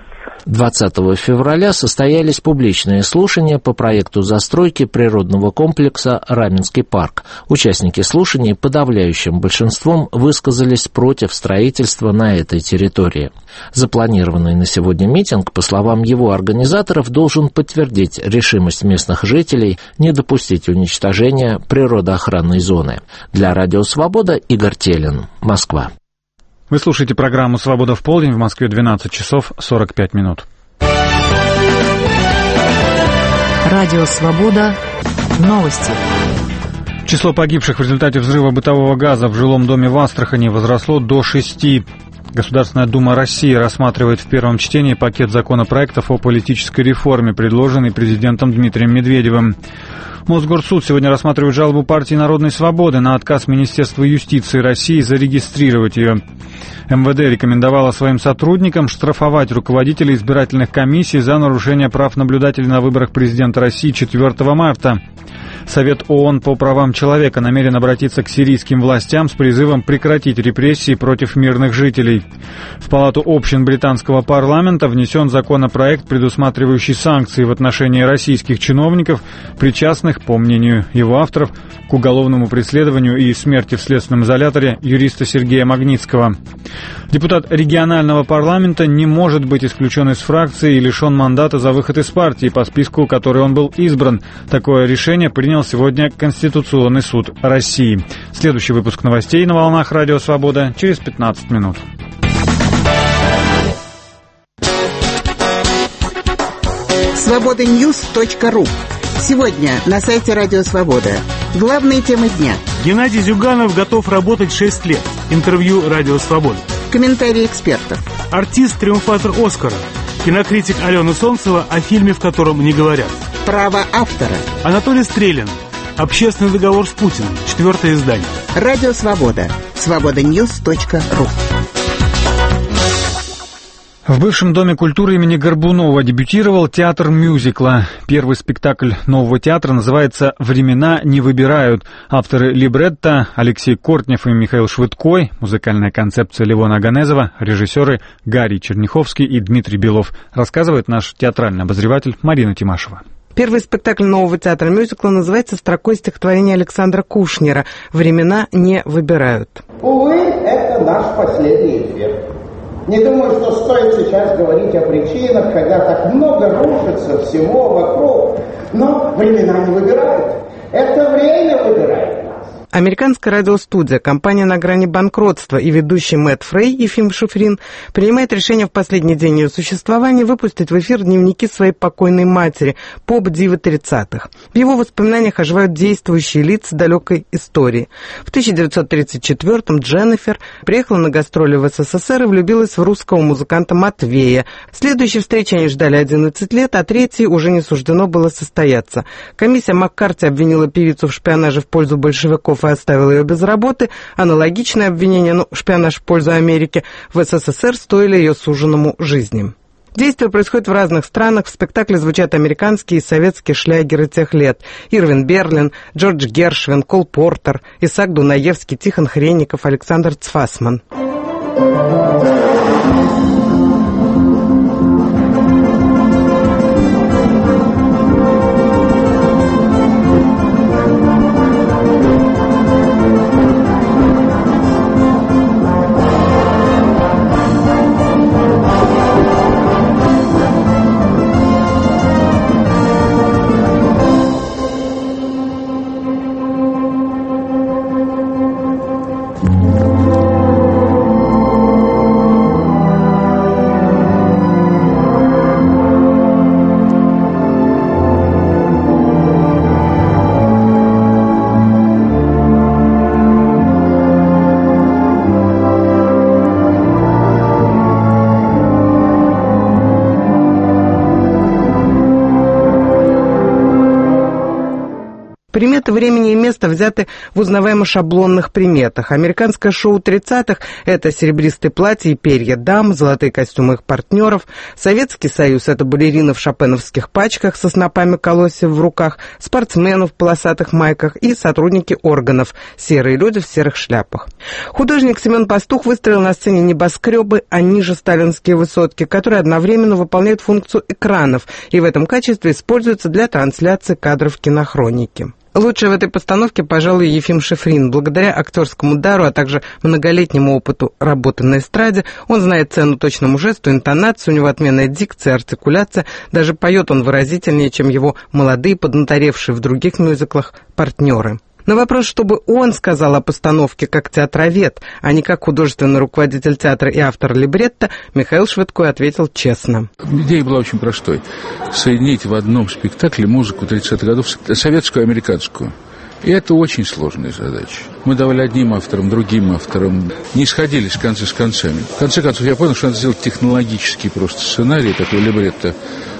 20 февраля состоялись публичные слушания по проекту застройки природного комплекса «Раменский парк». Участники слушаний подавляющим большинством высказались против строительства на этой территории. Запланированный на сегодня митинг, по словам его организаторов, должен подтвердить решимость местных жителей не допустить уничтожения природоохранной зоны. Для Радио Свобода Игорь Телин, Москва. Вы слушаете программу «Свобода в полдень», в Москве 12 часов 45 минут. Радио «Свобода». Новости. Число погибших в результате взрыва бытового газа в жилом доме в Астрахани возросло до 6. Государственная Дума России рассматривает в первом чтении пакет законопроектов о политической реформе, предложенный президентом Дмитрием Медведевым. Мосгорсуд сегодня рассматривает жалобу партии Народной свободы на отказ Министерства юстиции России зарегистрировать ее. МВД рекомендовало своим сотрудникам штрафовать руководителей избирательных комиссий за нарушение прав наблюдателей на выборах президента России 4 марта. Совет ООН по правам человека намерен обратиться к сирийским властям с призывом прекратить репрессии против мирных жителей. В Палату общин британского парламента внесен законопроект, предусматривающий санкции в отношении российских чиновников, причастных, по мнению его авторов, к уголовному преследованию и смерти в следственном изоляторе юриста Сергея Магнитского. Депутат регионального парламента не может быть исключен из фракции и лишен мандата за выход из партии по списку, который он был избран. Такое решение принял сегодня Конституционный суд России. Следующий выпуск новостей на волнах Радио Свобода через 15 минут. Свободаньюз.ру. Сегодня на сайте Радио Свобода. Главные темы дня. Геннадий Зюганов готов работать 6 лет. Интервью Радио Свобода. Комментарии экспертов. Артист-триумфатор Оскара. Кинокритик Алена Солнцева о фильме, в котором не говорят. Право автора. Анатолий Стрелин. Общественный договор с Путиным. 4-е издание. Радио Свобода. Свободаньюз.ру. В бывшем Доме культуры имени Горбунова дебютировал театр мюзикла. Первый спектакль нового театра называется «Времена не выбирают». Авторы либретто Алексей Кортнев и Михаил Швыдкой, музыкальная концепция Левона Аганезова, режиссеры Гарий Черняховский и Дмитрий Белов, рассказывает наш театральный обозреватель Марина Тимашева. Первый спектакль нового театра мюзикла называется строкой стихотворения Александра Кушнера «Времена не выбирают». Увы, это наш последний эфир. Не думаю, что стоит сейчас говорить о причинах, когда так много рушится всего вокруг. Но времена не выбирают. Это время выбирает нас. Американская радиостудия, компания на грани банкротства и ведущий Мэтт Фрей Ефим Шифрин принимает решение в последний день ее существования выпустить в эфир дневники своей покойной матери, поп-дивы 30-х. В его воспоминаниях оживают действующие лица далекой истории. В 1934-м Дженнифер приехала на гастроли в СССР и влюбилась в русского музыканта Матвея. Следующей встречи они ждали 11 лет, а третьей уже не суждено было состояться. Комиссия Маккарти обвинила певицу в шпионаже в пользу большевиков и оставил ее без работы. Аналогичное обвинение, шпионаж в пользу Америки, в СССР стоили ее суженому жизни. Действие происходит в разных странах. В спектакле звучат американские и советские шлягеры тех лет. Ирвин Берлин, Джордж Гершвин, Кол Портер, Исаак Дунаевский, Тихон Хренников, Александр Цфасман. Приметы времени и места взяты в узнаваемо-шаблонных приметах. Американское шоу 30-х – это серебристые платья и перья дам, золотые костюмы их партнеров. Советский Союз – это балерины в шопеновских пачках со снопами колосьев в руках, спортсмены в полосатых майках и сотрудники органов – серые люди в серых шляпах. Художник Семен Пастух выстроил на сцене небоскребы, а ниже сталинские высотки, которые одновременно выполняют функцию экранов и в этом качестве используются для трансляции кадров кинохроники. Лучший в этой постановке, пожалуй, Ефим Шифрин. Благодаря актерскому дару, а также многолетнему опыту работы на эстраде, он знает цену точному жесту, интонации, у него отменная дикция, артикуляция. Даже поет он выразительнее, чем его молодые, поднаторевшие в других мюзиклах партнеры. На вопрос, чтобы он сказал о постановке как театровед, а не как художественный руководитель театра и автор либретто, Михаил Швыдкой ответил честно. Идея была очень простой. Соединить в одном спектакле музыку 30-х годов, советскую и американскую. И это очень сложная задача. Мы давали одним авторам, другим авторам. Не сходились концы с концами. В конце концов, я понял, что надо сделать технологический просто сценарий, такой либретто,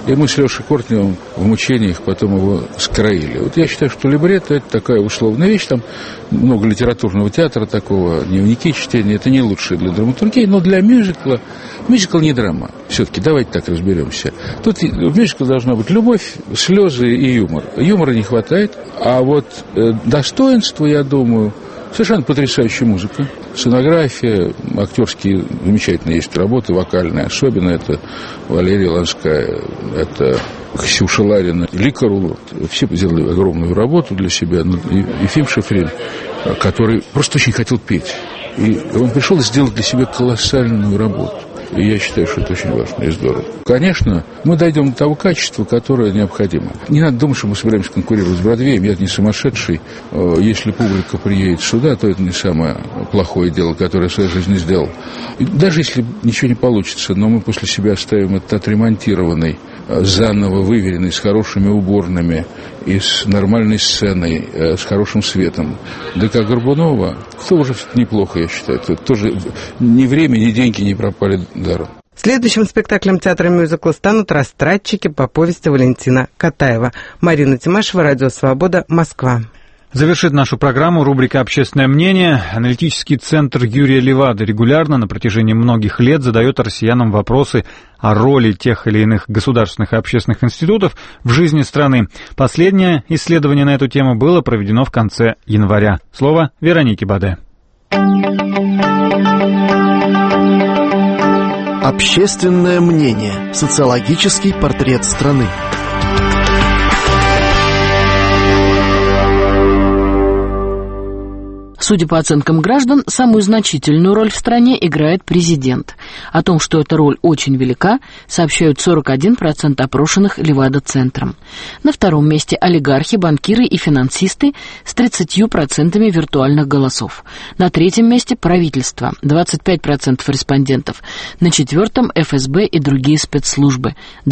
И мы с Лешей Кортневым в мучениях потом его скроили. Вот я считаю, что либретто – это такая условная вещь. Там много литературного театра такого, дневники чтения. Это не лучшее для драматургии, но для мюзикла. Мюзикл не драма. Все-таки давайте так разберемся. Тут в мюзикле должна быть любовь, слезы и юмор. Юмора не хватает. А вот достоинство, я думаю, совершенно потрясающая музыка. Сценография, актерские замечательные есть работы, вокальные. Особенно это Валерия Ланская, это Ксюша Ларина, Ликару. Все сделали огромную работу для себя. И Ефим Шифрин, который просто очень хотел петь. И он пришел и сделал для себя колоссальную работу. И я считаю, что это очень важно и здорово. Конечно, мы дойдем до того качества, которое необходимо. Не надо думать, что мы собираемся конкурировать с Бродвеем. Я не сумасшедший. Если публика приедет сюда, то это не самое плохое дело, которое я в своей жизни сделал. И даже если ничего не получится, но мы после себя оставим этот отремонтированный, заново выверенный, с хорошими уборными и с нормальной сценой, с хорошим светом. ДК Горбунова, то уже неплохо, я считаю. Это тоже ни время, ни деньги не пропали даром. Следующим спектаклем театра мюзикла станут «Растратчики» по повести Валентина Катаева. Марина Тимашева, Радио Свобода, Москва. Завершит нашу программу рубрика «Общественное мнение». Аналитический центр Юрия Левады регулярно на протяжении многих лет задает россиянам вопросы о роли тех или иных государственных и общественных институтов в жизни страны. Последнее исследование на эту тему было проведено в конце января. Слово Веронике Баде. Общественное мнение. Социологический портрет страны. Судя по оценкам граждан, самую значительную роль в стране играет президент. О том, что эта роль очень велика, сообщают 41% опрошенных Левада-центром. На втором месте олигархи, банкиры и финансисты с 30% виртуальных голосов. На третьем месте правительство, 25% респондентов. На четвертом ФСБ и другие спецслужбы,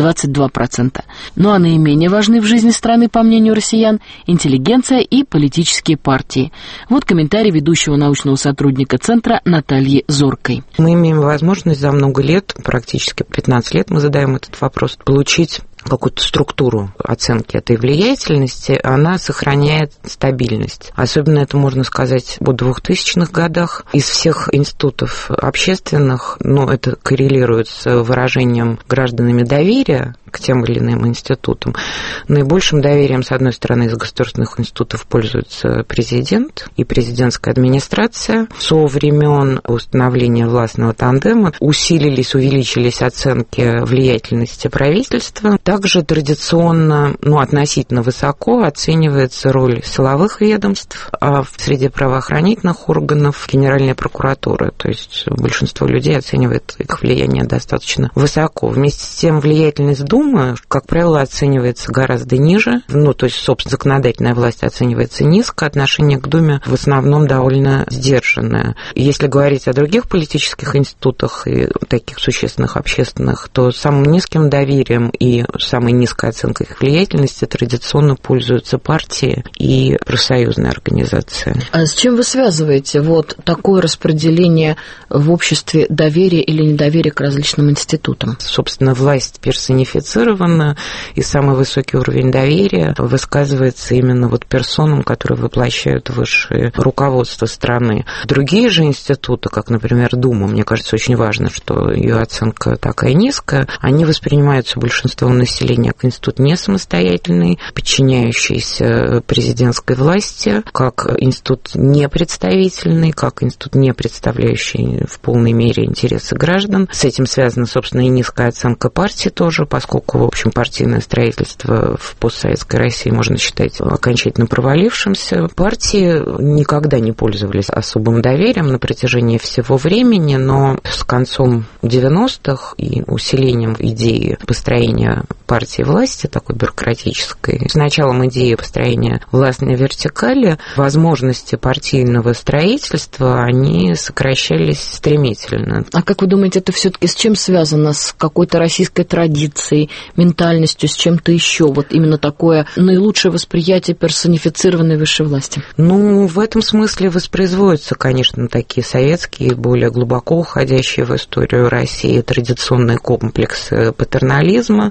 22%. Ну а наименее важны в жизни страны, по мнению россиян, интеллигенция и политические партии. Вот комментарий ведущего научного сотрудника Центра Натальи Зоркой. Мы имеем возможность за много лет, практически 15 лет мы задаем этот вопрос, получить какую-то структуру оценки этой влиятельности, она сохраняет стабильность. Особенно это можно сказать о 2000-х годах. Из всех институтов общественных, это коррелирует с выражением гражданами доверия к тем или иным институтам. Наибольшим доверием, с одной стороны, из государственных институтов пользуется президент и президентская администрация. Со времен установления властного тандема увеличились оценки влиятельности правительства. Также традиционно, относительно высоко оценивается роль силовых ведомств, а в среде правоохранительных органов Генеральная прокуратура. То есть большинство людей оценивает их влияние достаточно высоко. Вместе с тем влиятельность Думы, как правило, оценивается гораздо ниже. То есть, собственно, законодательная власть оценивается низко, отношение к Думе в основном довольно сдержанное. Если говорить о других политических институтах и таких существенных общественных, то самым низким доверием и самой низкой оценкой их влиятельности традиционно пользуются партии и профсоюзные организации. А с чем вы связываете такое распределение в обществе доверия или недоверия к различным институтам? Собственно, власть персонифицирована, и самый высокий уровень доверия высказывается именно персонам, которые воплощают высшее руководство страны. Другие же институты, как, например, Дума, мне кажется, очень важно, что ее оценка такая низкая, они воспринимаются большинством населения как институт не самостоятельный, подчиняющийся президентской власти, как институт непредставительный, как институт не представляющий в полной мере интересы граждан. С этим связана, собственно, и низкая оценка партии тоже, поскольку, в общем, партийное строительство в постсоветской России можно считать окончательно провалившимся. Партии никогда не пользовались особым доверием на протяжении всего времени, но с концом 90-х и усилением идеи построения партии власти, такой бюрократической, с началом идеи построения властной вертикали, возможности партийного строительства, они сокращались стремительно. А как вы думаете, это все-таки с чем связано? С какой-то российской традицией, ментальностью, с чем-то еще? Именно такое наилучшее восприятие персонифицированной высшей власти? В этом смысле воспроизводятся, конечно, такие советские, более глубоко уходящие в историю России традиционные комплексы патернализма, то есть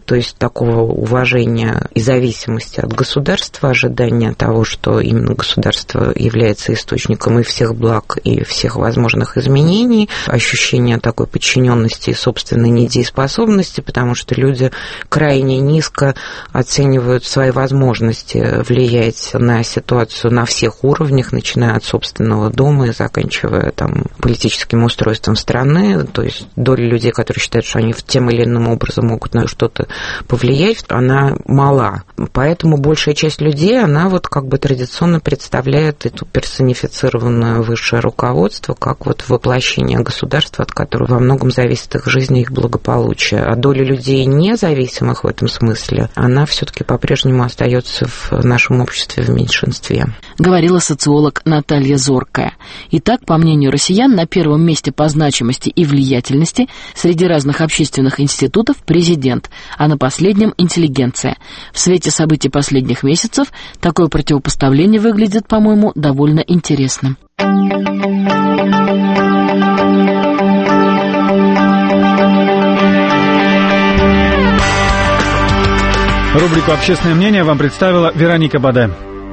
такого уважения и зависимости от государства, ожидания того, что именно государство является источником и всех благ, и всех возможных изменений, ощущение такой подчиненности и собственной недееспособности, потому что люди крайне низко оценивают свои возможности влиять на ситуацию на всех уровнях, начиная от собственного дома и заканчивая там политическим устройством страны. То есть доля людей, которые считают, что они тем или иным образом могут на что-то повлиять, она мала. Поэтому большая часть людей, она вот как бы традиционно представляет эту персонифицированное высшее руководство как вот воплощение государства, от которого во многом зависит их жизнь и их благополучие. А доля людей независимых в этом смысле, она все-таки по-прежнему остается в нашем обществе в меньшинстве. Говорила социолог Наталья Зоркая. Итак, по мнению россиян, на первом месте по значимости и влиятельности среди разных общественных институтов президент, а на последнем интеллигенция. В свете событий последних месяцев такое противопоставление выглядит, по-моему, довольно интересным. Рубрику «Общественное мнение» вам представила Вероника Баде.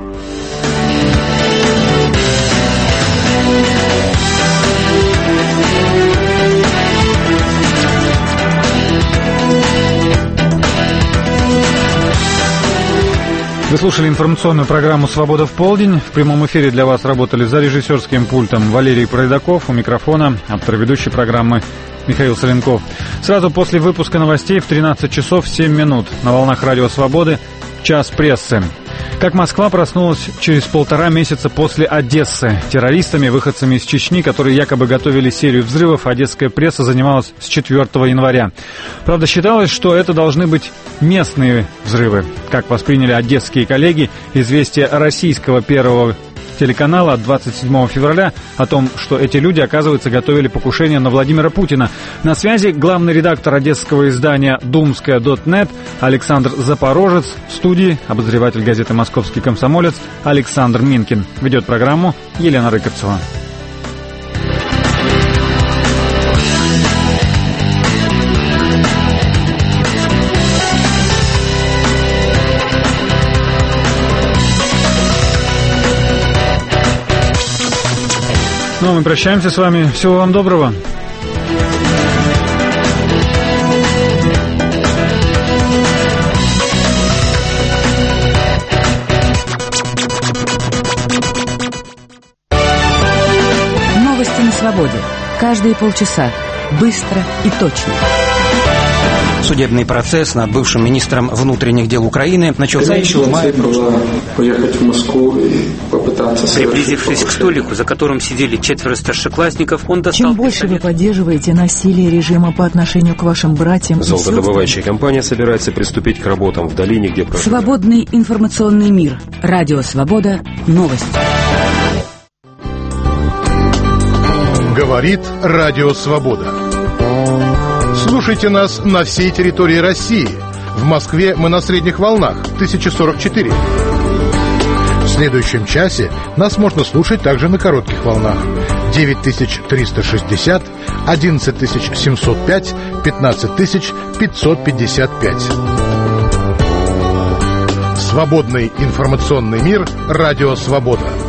Вы слушали информационную программу «Свобода в полдень». В прямом эфире для вас работали за режиссерским пультом Валерий Пройдаков, у микрофона автор ведущей программы Михаил Соленков. Сразу после выпуска новостей в 13 часов 7 минут на волнах радио «Свободы» «Час прессы». Как Москва проснулась через 1,5 месяца после Одессы. Террористами, выходцами из Чечни, которые якобы готовили серию взрывов, одесская пресса занималась с 4 января. Правда, считалось, что это должны быть местные взрывы. Как восприняли одесские коллеги, известие российского первого телеканала от 27 февраля о том, что эти люди, оказывается, готовили покушение на Владимира Путина. На связи главный редактор одесского издания «Думская.нет» Александр Запорожец. В студии обозреватель газеты «Московский комсомолец» Александр Минкин. Ведет программу Елена Рыковцева. Ну, мы прощаемся с вами. Всего вам доброго. Новости на свободе. Каждые полчаса. Быстро и точно. Судебный процесс над бывшим министром внутренних дел Украины начался еще в мае прошлого года. Поехать в Москву и попытаться совершить. Приблизившись к столику, за которым сидели 4 старшеклассников, он достал Чем больше вы поддерживаете насилие режима по отношению к вашим братьям... Золотодобывающая компания собирается приступить к работам в долине, где проживает. Свободный информационный мир. Радио «Свобода». Новости. Говорит Радио «Свобода». Слушайте нас на всей территории России. В Москве мы на средних волнах 1044. В следующем часе нас можно слушать также на коротких волнах 9360, 11705, 15555. Свободный информационный мир. Радио «Свобода».